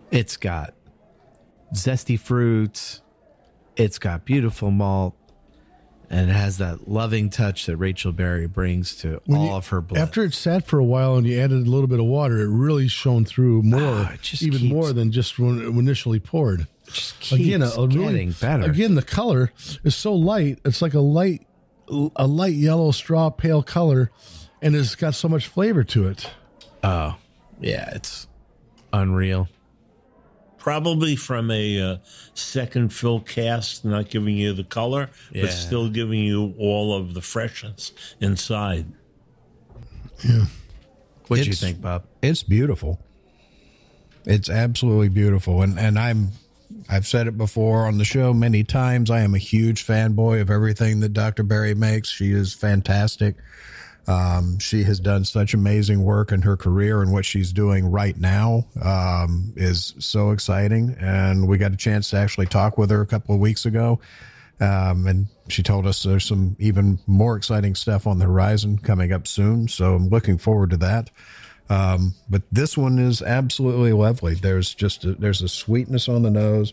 It's got zesty fruits. It's got beautiful malt. And it has that loving touch that Rachel Berry brings to all of her blends. After it sat for a while and you added a little bit of water, it really shone through more, more than just when initially poured. It just keeps getting better. Again, the color is so light. It's like a light yellow straw pale color, and it's got so much flavor to it. Oh, yeah, it's unreal. Probably from a second fill cast, not giving you the color, but still giving you all of the freshness inside. Yeah. What do you think, Bob? It's beautiful. It's absolutely beautiful. And I've said it before on the show many times. I am a huge fanboy of everything that Dr. Berry makes. She is fantastic. She has done such amazing work in her career, and what she's doing right now is so exciting. And we got a chance to actually talk with her a couple of weeks ago. And she told us there's some even more exciting stuff on the horizon coming up soon. So I'm looking forward to that. But this one is absolutely lovely. There's there's a sweetness on the nose.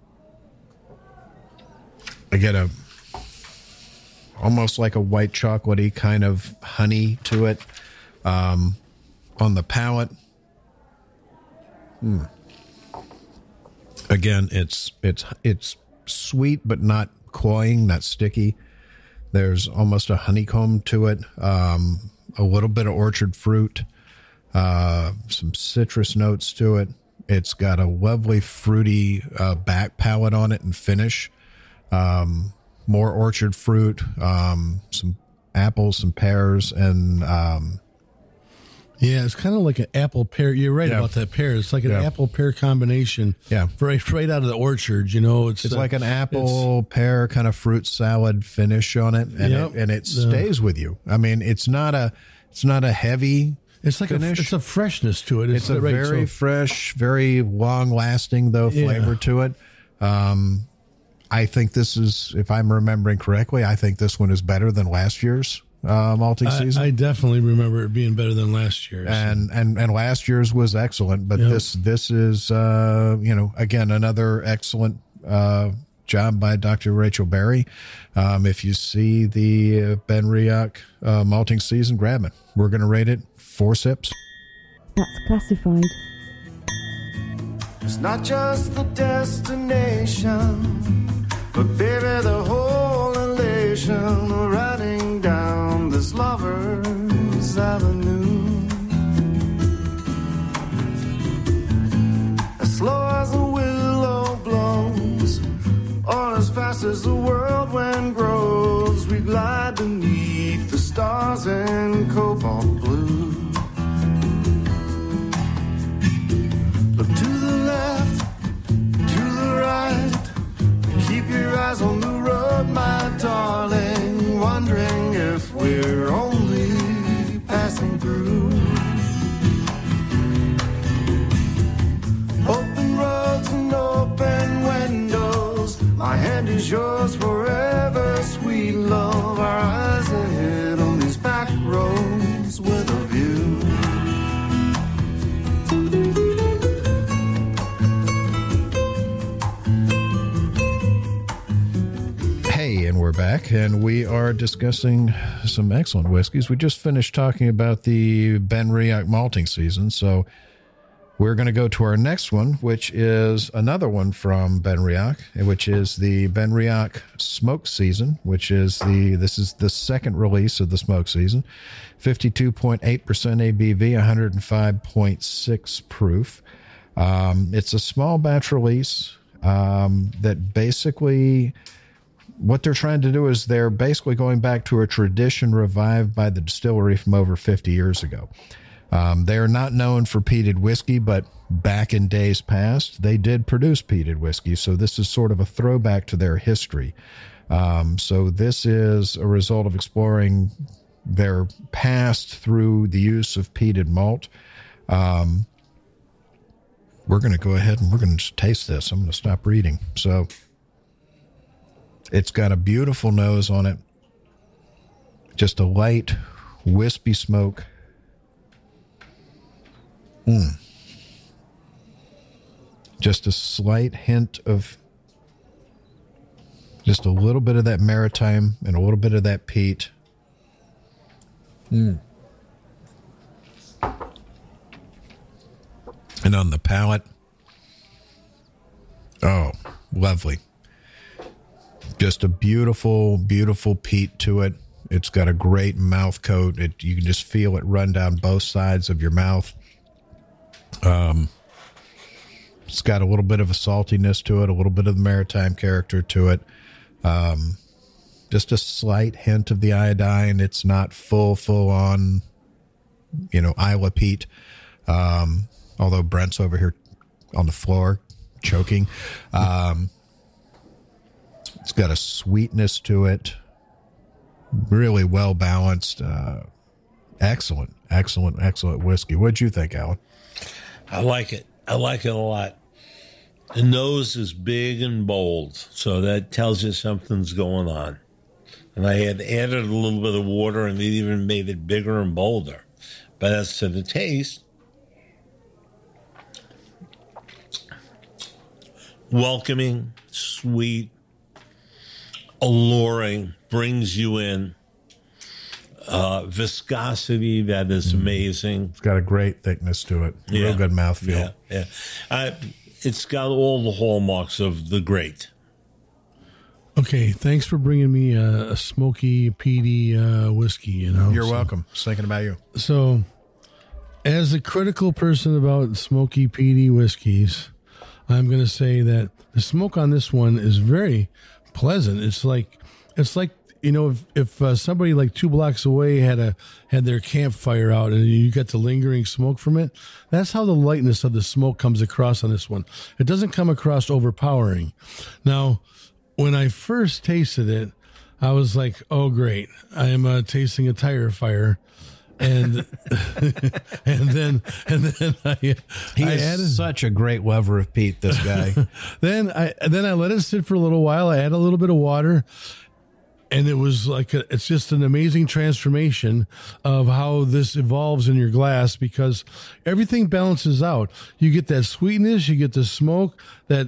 I get almost like a white chocolatey kind of honey to it. On the palate. Again, it's sweet, but not cloying, not sticky. There's almost a honeycomb to it. A little bit of orchard fruit, some citrus notes to it. It's got a lovely fruity back palate on it and finish. More orchard fruit, some apples, some pears, and yeah, it's kind of like an apple pear. You're right about that pear. It's like an apple pear combination. Yeah, right out of the orchard. You know, it's like an apple pear kind of fruit salad finish on it, and it stays with you. I mean, it's not a heavy. It's like it's a freshness to it. It's a very fresh, very long lasting flavor to it. I think this is, if I'm remembering correctly, I think this one is better than last year's malting season. I definitely remember it being better than last year's. And last year's was excellent, but this is again another excellent job by Dr. Rachel Berry. If you see the BenRiach malting season, grab it. We're going to rate it 4 sips. That's classified. It's not just the destination, but baby, the whole elation of riding down this lover's avenue. As slow as the willow blows, or as fast as the whirlwind grows, we glide beneath the stars in cobalt blue. Look to the left, to the right, keep your eyes on the road, my darling, wondering if we're only passing through. Open roads and open windows, my hand is yours forever, sweet love. Our eyes ahead on these back roads with a view. And we're back, and we are discussing some excellent whiskeys. We just finished talking about the BenRiach malting season, so we're going to go to our next one, which is another one from BenRiach, which is the BenRiach Smoke Season, this is the second release of the Smoke Season, 52.8% ABV, 105.6 proof. It's a small batch release that basically... What they're trying to do is they're basically going back to a tradition revived by the distillery from over 50 years ago. They are not known for peated whiskey, but back in days past, they did produce peated whiskey. So this is sort of a throwback to their history. So this is a result of exploring their past through the use of peated malt. We're going to go ahead and we're going to taste this. I'm going to stop reading. So... It's got a beautiful nose on it. Just a light, wispy smoke. Just a slight hint of just a little bit of that maritime and a little bit of that peat. And on the palate, oh, lovely. Just a beautiful, beautiful peat to it. It's got a great mouth coat. You can just feel it run down both sides of your mouth. It's got a little bit of a saltiness to it, a little bit of the maritime character to it. Just a slight hint of the iodine. It's not full on, Isla peat. Although Brent's over here on the floor choking. It's got a sweetness to it. Really well balanced. Excellent whiskey. What'd you think, Alan? I like it. I like it a lot. The nose is big and bold, so that tells you something's going on. And I had added a little bit of water, and it even made it bigger and bolder. But as to the taste, welcoming, sweet, alluring, brings you in. Viscosity that is amazing. It's got a great thickness to it. Real good mouthfeel. Yeah. It's got all the hallmarks of the great. Okay, thanks for bringing me a smoky, peaty whiskey. You're welcome. Just thinking about you. So, as a critical person about smoky, peaty whiskeys, I'm going to say that the smoke on this one is very pleasant. It's like if somebody like 2 blocks away had their campfire out and you got the lingering smoke from it, that's how the lightness of the smoke comes across on this one. It doesn't come across overpowering. Now, when I first tasted it, I was like, "Oh, great! I am tasting a tire fire," and then I added such a great lover of peat. This guy. then I let it sit for a little while. I add a little bit of water. And it was it's just an amazing transformation of how this evolves in your glass, because everything balances out. You get that sweetness, you get the smoke, that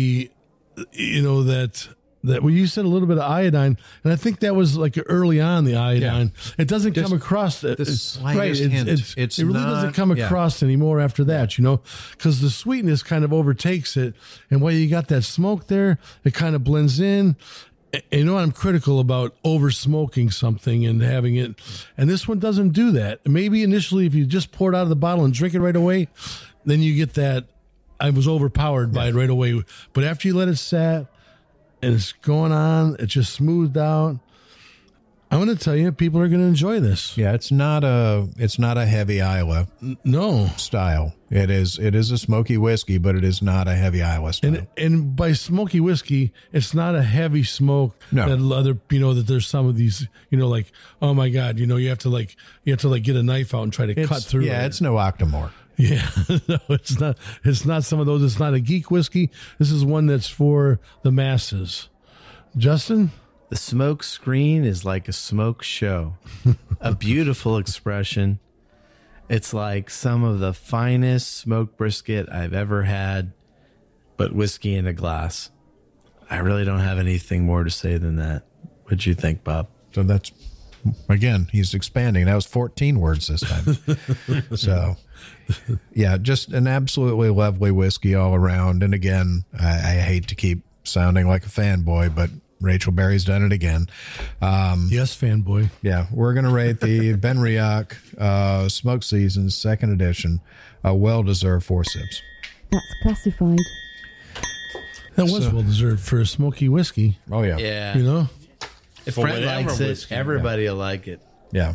well, you said a little bit of iodine, and I think that was like early on the iodine. Yeah. It doesn't come across the slightest hint. It really doesn't come across anymore after that, because the sweetness kind of overtakes it, and while you got that smoke there, it kind of blends in. I'm critical about over smoking something and having it, and this one doesn't do that. Maybe initially, if you just pour it out of the bottle and drink it right away, then you get that. I was overpowered by it right away. But after you let it sit and it's going on, it's just smoothed out. I'm going to tell you, people are going to enjoy this. Yeah, it's not a heavy Isla style. It is a smoky whiskey, but it is not a heavy Isla style. And by smoky whiskey, it's not a heavy smoke. No. That there's some of these, like, oh my God, you have to get a knife out and try to cut through. Yeah, it's no Octomore. Yeah, no, it's not. It's not some of those. It's not a geek whiskey. This is one that's for the masses. Justin? The smoke screen is like a smoke show. A beautiful expression. It's like some of the finest smoked brisket I've ever had, but whiskey in a glass. I really don't have anything more to say than that. What'd you think, Bob? So that's, again, he's expanding. That was 14 words this time. So, yeah, just an absolutely lovely whiskey all around. And again, I hate to keep sounding like a fanboy, but Rachel Berry's done it again. Yes, fanboy. Yeah, we're going to rate the Benriach Smoke Seasons 2nd edition a well-deserved 4 sips. That's classified. That was well-deserved for a smoky whiskey. Oh, yeah. Yeah. If For Brent whatever likes it, whiskey, everybody will like it. Yeah,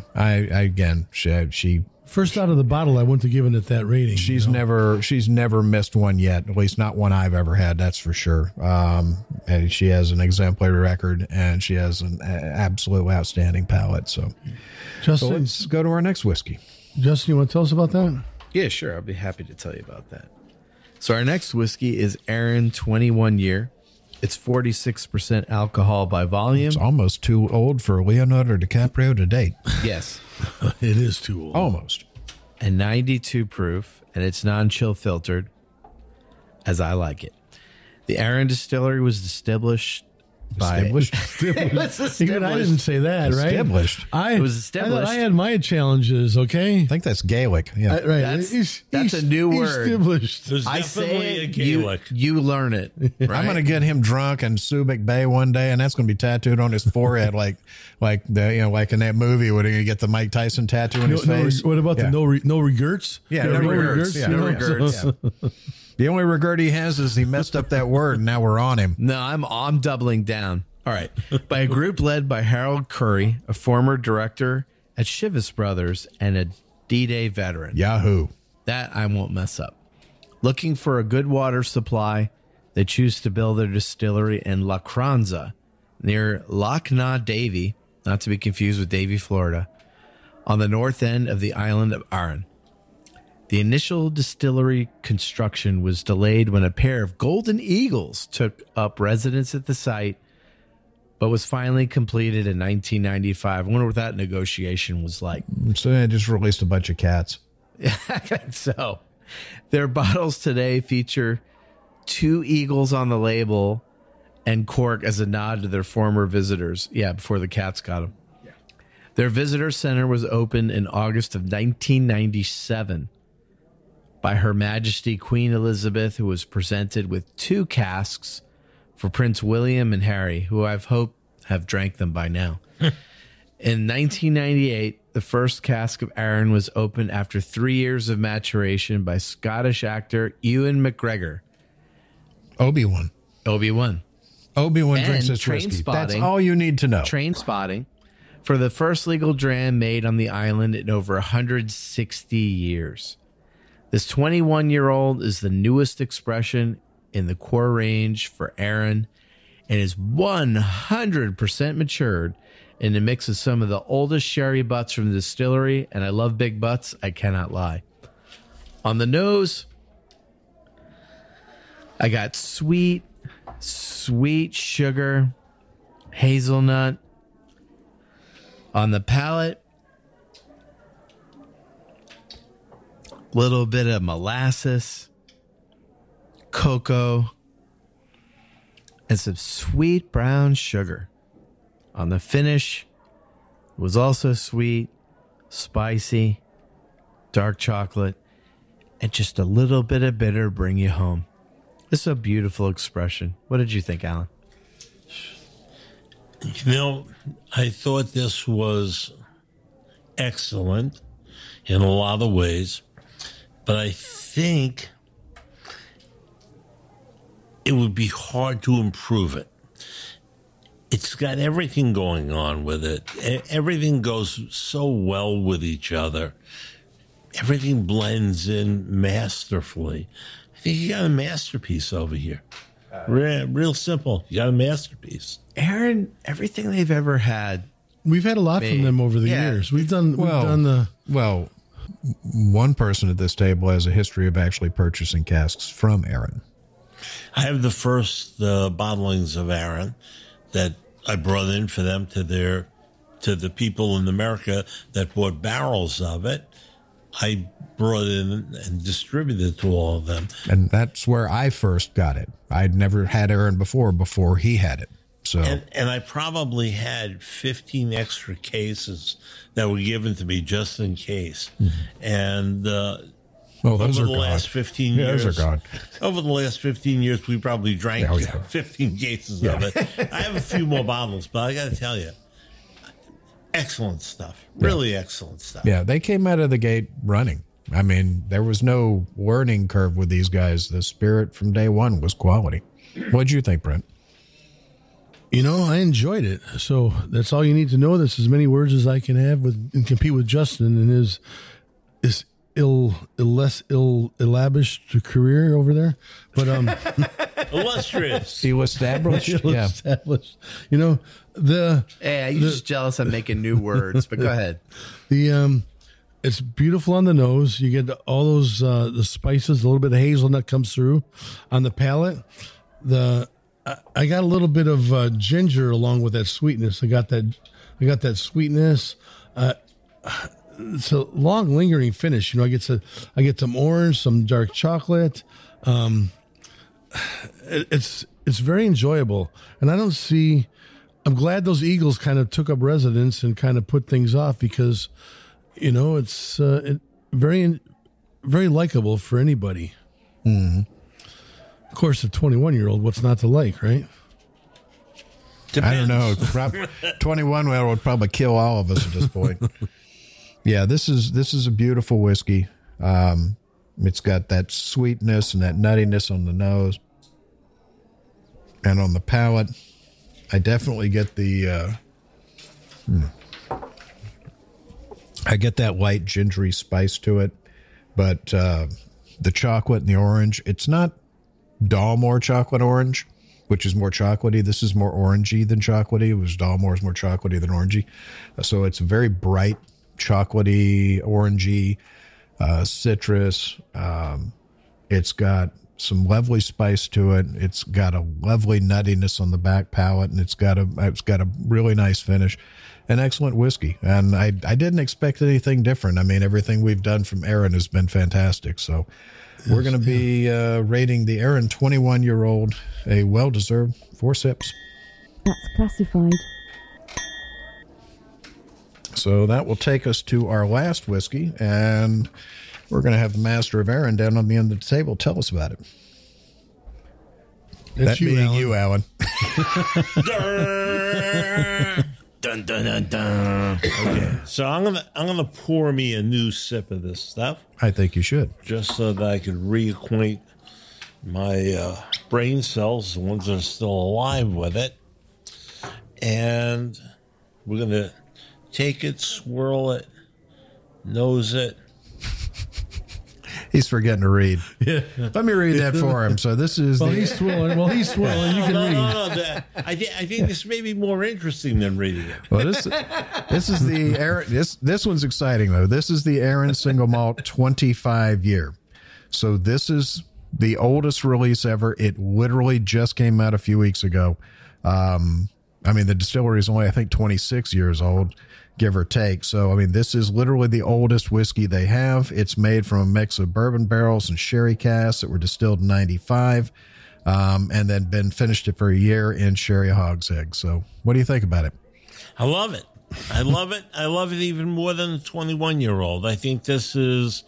she First out of the bottle, I went to giving it that rating. She's never missed one yet, at least not one I've ever had, that's for sure. And she has an exemplary record, and she has an absolutely outstanding palate. So let's go to our next whiskey. Justin, you want to tell us about that? Yeah, sure. I'll be happy to tell you about that. So our next whiskey is Aaron 21 Year. It's 46% alcohol by volume. It's almost too old for Leonardo DiCaprio to date. Yes. It is too old. Almost. And 92 proof, and it's non-chill filtered. as I like it. The Aaron Distillery was established by... Established. Even I didn't say that, right? Established. It was established. I had my challenges, okay? I think that's Gaelic. Yeah. Right. That's a new word. Established. There's I definitely say a it, Gaelic. you learn it. Right? I'm going to get him drunk in Subic Bay one day, and that's going to be tattooed on his forehead, like like in that movie where you get the Mike Tyson tattoo on his face. What about the no regrets? Yeah, no regrets. Yeah, No yeah. regrets. The only regret he has is he messed up that word, and now we're on him. No, I'm doubling down. All right. By a group led by Harold Curry, a former director at Chivas Brothers and a D-Day veteran. Yahoo! That I won't mess up. Looking for a good water supply, they choose to build their distillery in La Cranza, near Loch Na Davy, not to be confused with Davie, Florida, on the north end of the island of Arran. The initial distillery construction was delayed when a pair of golden eagles took up residence at the site, but was finally completed in 1995. I wonder what that negotiation was like. So they just released a bunch of cats. So their bottles today feature 2 eagles on the label and cork as a nod to their former visitors. Yeah, before the cats got them. Yeah. Their visitor center was opened in August of 1997 by Her Majesty Queen Elizabeth, who was presented with 2 casks for Prince William and Harry, who I've hoped have drank them by now. In 1998, the first cask of Aaron was opened after 3 years of maturation by Scottish actor Ewan McGregor. Obi-Wan. Obi-Wan. Obi-Wan And drinks his train whiskey. spotting. That's all you need to know. Train spotting for the first legal dram made on the island in over 160 years. This 21-year-old is the newest expression in the core range for Aaron and is 100% matured in a mix of some of the oldest sherry butts from the distillery, and I love big butts, I cannot lie. On the nose, I got sweet sugar, hazelnut. On the palate, little bit of molasses, cocoa, and some sweet brown sugar. On the finish, it was also sweet, spicy, dark chocolate, and just a little bit of bitter bring you home. It's a beautiful expression. What did you think, Alan? You know, I thought this was excellent in a lot of ways, but I think it would be hard to improve it. It's got everything going on with it. Everything goes so well with each other. Everything blends in masterfully. I think you got a masterpiece over here. Real simple. You got a masterpiece. Aaron, everything they've ever had. We've had a lot from them over the years. We've done the... Well, one person at this table has a history of actually purchasing casks from Aaron. I have the first bottlings of Aaron that I brought in for them to the people in America that bought barrels of it. I brought in and distributed to all of them. And that's where I first got it. I'd never had Aaron before he had it. So and I probably had 15 extra cases that were given to me just in case. Mm-hmm. And those over are the gone. last 15 years, those are gone. Over the last 15 years, we probably drank 15 cases of it. I have a few more bottles, but I got to tell you, excellent stuff. Really excellent stuff. Yeah, they came out of the gate running. I mean, there was no learning curve with these guys. The spirit from day one was quality. What'd you think, Brent? You know, I enjoyed it. So that's all you need to know. That's as many words as I can have and compete with Justin and his less elaborate career over there. But illustrious. Established. Yeah. Established. You know, Hey, you're just jealous I'm making new words, but go ahead. It's beautiful on the nose. You get all those the spices, a little bit of hazelnut comes through on the palate. I got a little bit of ginger along with that sweetness. I got that sweetness. It's a long, lingering finish. You know, I get some orange, some dark chocolate, it's very enjoyable, and I don't see. I'm glad those Eagles kind of took up residence and kind of put things off because, it's very, very likable for anybody. Mm-hmm. Of course, a 21-year-old, what's not to like, right? I don't know. 21-year-old would probably kill all of us at this point. Yeah, this is a beautiful whiskey. It's got that sweetness and that nuttiness on the nose and on the palate. I definitely get I get that light gingery spice to it, but the chocolate and the orange, it's not Dalmore chocolate orange, which is more chocolatey. This is more orangey than chocolatey. It was Dalmore's more chocolatey than orangey. So it's very bright, chocolatey, orangey, citrus. It's got some lovely spice to it. It's got a lovely nuttiness on the back palate, and it's got a really nice finish. An excellent whiskey, and I didn't expect anything different. I mean, everything we've done from Aaron has been fantastic. So we're going to be rating the Aaron 21-year-old a well-deserved 4 sips. That's classified. So that will take us to our last whiskey, and we're going to have the master of Aaron down on the end of the table. Tell us about it. That's that being you, Alan. Dun, dun, dun, dun. Okay, so I'm gonna pour me a new sip of this stuff, I think you should. just so that I could reacquaint my brain cells, the ones that are still alive, with it. And we're gonna take it, swirl it, nose it. He's forgetting to read. Yeah. Let me read that for him. So this is He's swirling. You can read. No. I think this may be more interesting than reading it. Well, this is the Aaron. This one's exciting though. This is the Aaron Single Malt 25 year. So this is the oldest release ever. It literally just came out a few weeks ago. I mean, the distillery is only, I think, 26 years old, give or take. So, I mean, this is literally the oldest whiskey they have. It's made from a mix of bourbon barrels and sherry casks that were distilled in 95, and then been finished for a year in sherry hogshead. So what do you think about it? I love it. I love it. I love it even more than a 21-year-old. I think this is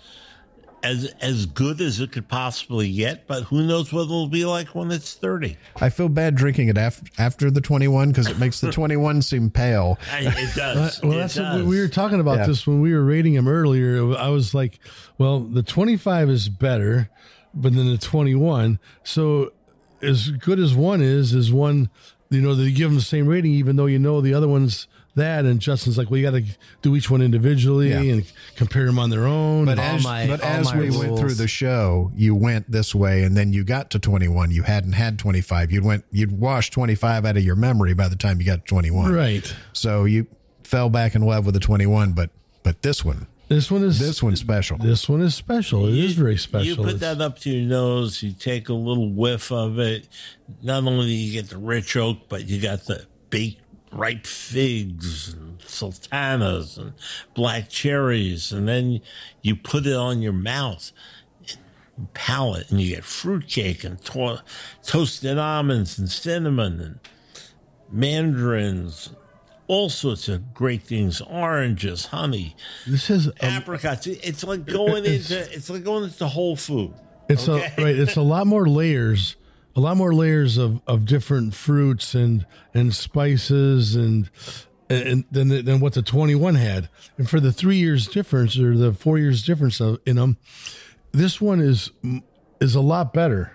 as good as it could possibly get, but who knows what it'll be like when it's 30. I feel bad drinking it after the 21 because it makes the 21 seem pale. It does. Well, that's what we were talking about this when we were rating him earlier. I was like, well, the 25 is better, but then the 21. So as good as one is one, that you give them the same rating, even though the other one's that. And Justin's like, well, you got to do each one individually and compare them on their own. But as we went through the show, you went this way, and then you got to 21. You hadn't had 25. You'd washed 25 out of your memory by the time you got to 21. Right. So you fell back in love with the 21, but this one's special. This one is special. It is very special. You put that up to your nose, you take a little whiff of it. Not only do you get the rich oak, but you got the baked ripe figs and sultanas and black cherries, and then you put it on your mouth and palate, and you get fruitcake and toasted almonds and cinnamon and mandarins, all sorts of great things, oranges, honey, this is apricots. It's like going into Whole Food. It's It's a lot more layers. A lot more layers of different fruits and spices and than what the 21 had. And for the 3 years difference or the 4 years difference in them, this one is a lot better.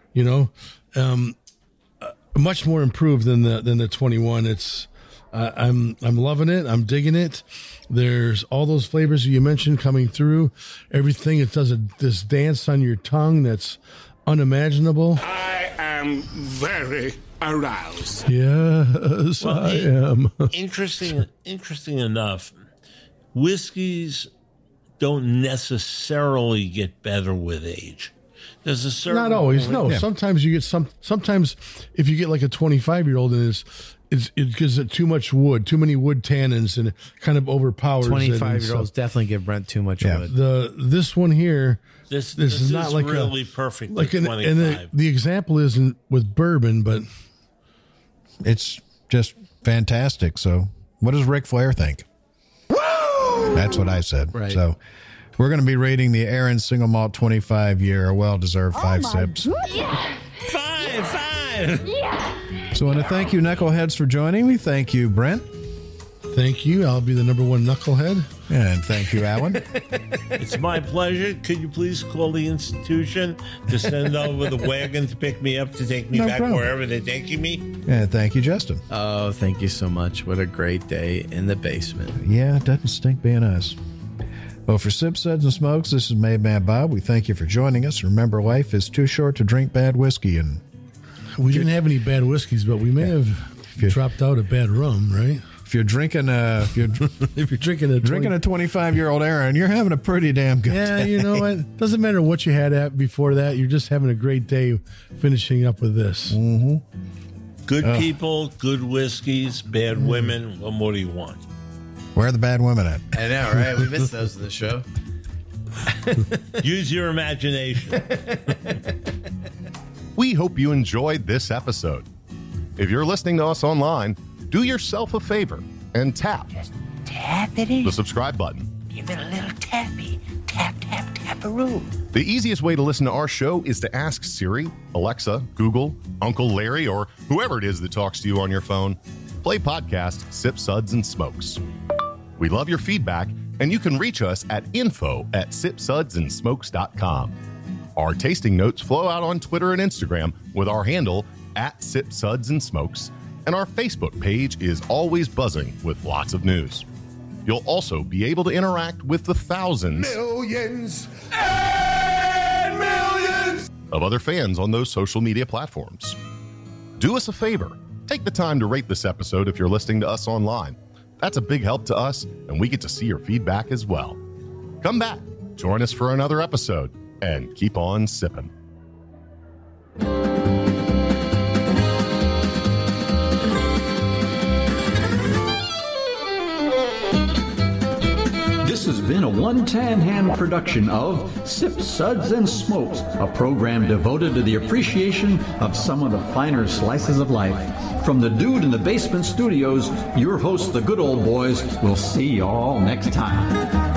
Much more improved than the 21. It's I'm loving it. I'm digging it. There's all those flavors you mentioned coming through. Everything. It does this dance on your tongue that's unimaginable. I am very aroused. Yes, I am. Interesting enough, whiskeys don't necessarily get better with age. There's a certain not always. No, sometimes you get sometimes if you get like a 25-year-old and it gives it too much wood, too many wood tannins, and it kind of overpowers. 25-year-olds definitely give Brent too much wood. This one here, This is not like really perfect. like for an, 25. and the example isn't with bourbon, but It's just fantastic. So, what does Ric Flair think? Woo! That's what I said. Right. So, we're going to be rating the Aaron Single Malt 25-year, well-deserved 5 sips. Five. So, I want to thank you, Knuckleheads, for joining me. Thank you, Brent. thank you. I'll be the number one knucklehead. And thank you, Alan. It's my pleasure. Could you please call the institution to send over the wagon to pick me up to take me No back problem. wherever they're taking me? And thank you, Justin. Oh, thank you so much. What a great day in the basement. Yeah, it doesn't stink being us. Well, for Sip Suds and Smokes, this is Made Man Bob. We thank you for joining us. Remember, life is too short to drink bad whiskey. And We didn't have any bad whiskeys, but we may have dropped out a bad rum, right? if you're drinking If you're drinking a drinking a 25-year-old Aaron, you're having a pretty damn good yeah, day. you know what? Doesn't matter what you had at before that. You're just having a great day finishing up with this. Good people, good whiskeys, bad women. What more do you want? Where are the bad women at? I know, right? We missed those in the show. Use your imagination. We hope you enjoyed this episode. If you're listening to us online, do yourself a favor and tap the subscribe button. Give it a little tappy. Tap, tap, tap-a-roo. The easiest way to listen to our show is to ask Siri, Alexa, Google, Uncle Larry, or whoever it is that talks to you on your phone. Play podcast Sip Suds and Smokes. We love your feedback, and you can reach us at info@sipsudsandsmokes.com. Our tasting notes flow out on Twitter and Instagram with our handle @SipSudsAndSmokes, and our Facebook page is always buzzing with lots of news. You'll also be able to interact with the thousands Millions and millions. of other fans on those social media platforms. Do us a favor. Take the time to rate this episode if you're listening to us online. That's a big help to us, and we get to see your feedback as well. Come back, join us for another episode, and keep on sipping. This has been a one-tan hand production of Sip Suds and Smokes, a program devoted to the appreciation of some of the finer slices of life. From the Dude in the Basement Studios, your hosts, the Good Old Boys, will see you all next time.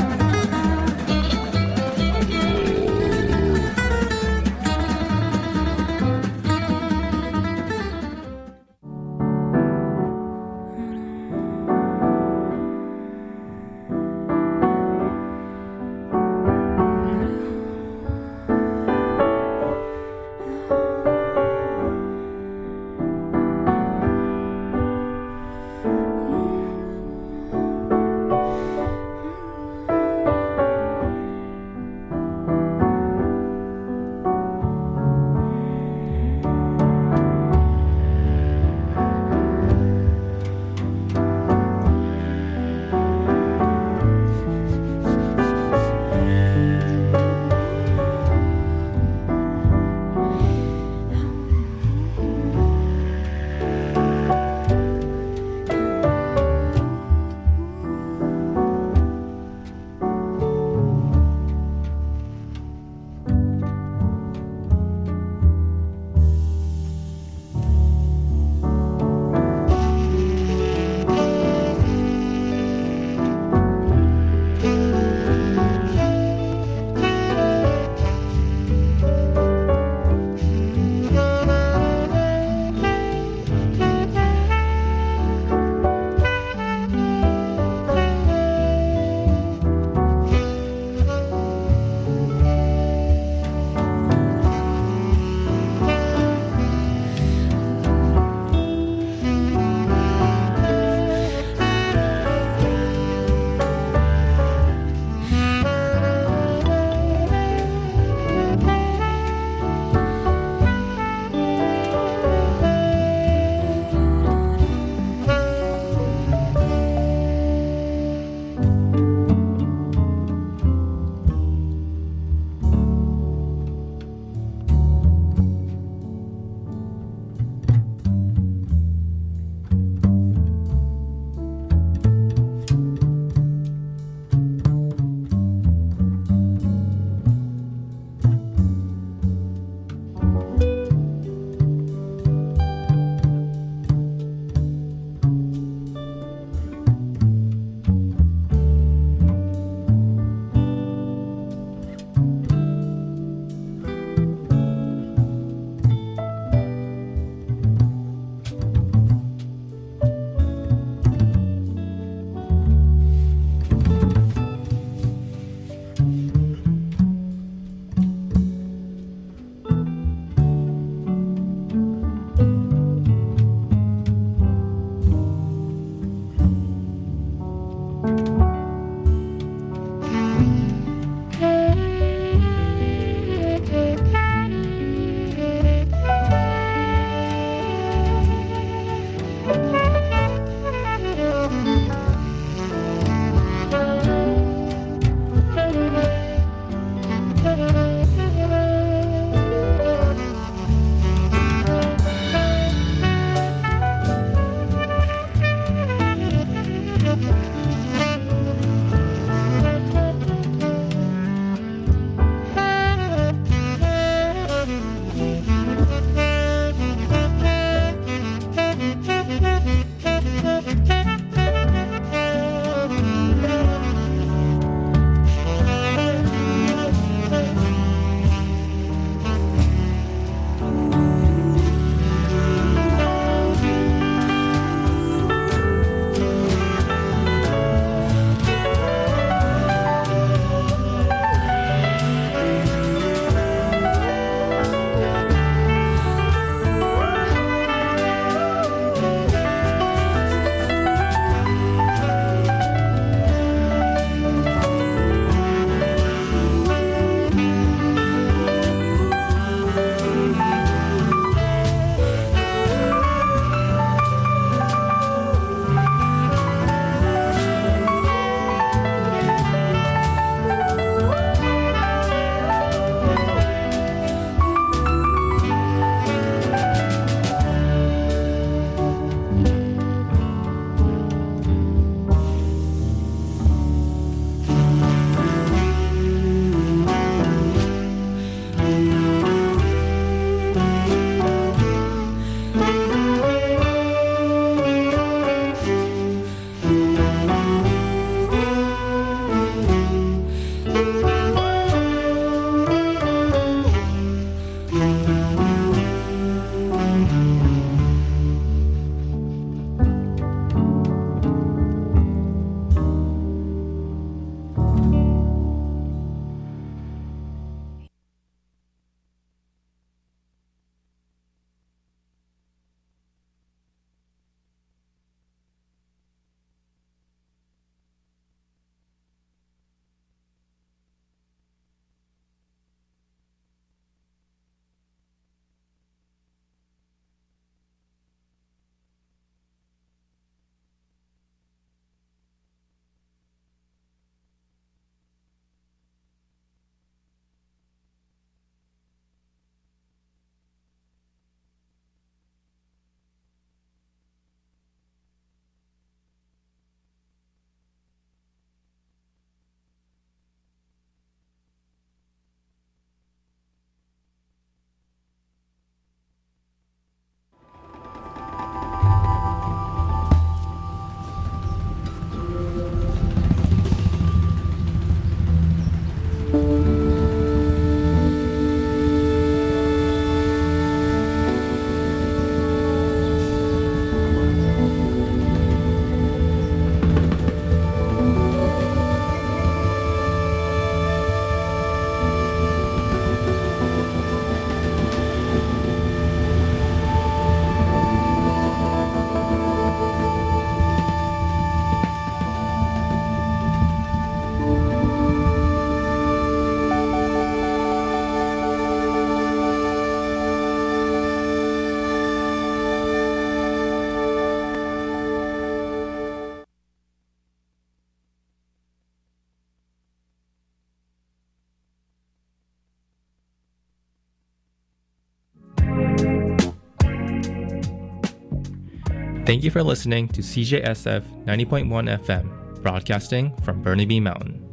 Thank you for listening to CJSF 90.1 FM, broadcasting from Burnaby Mountain.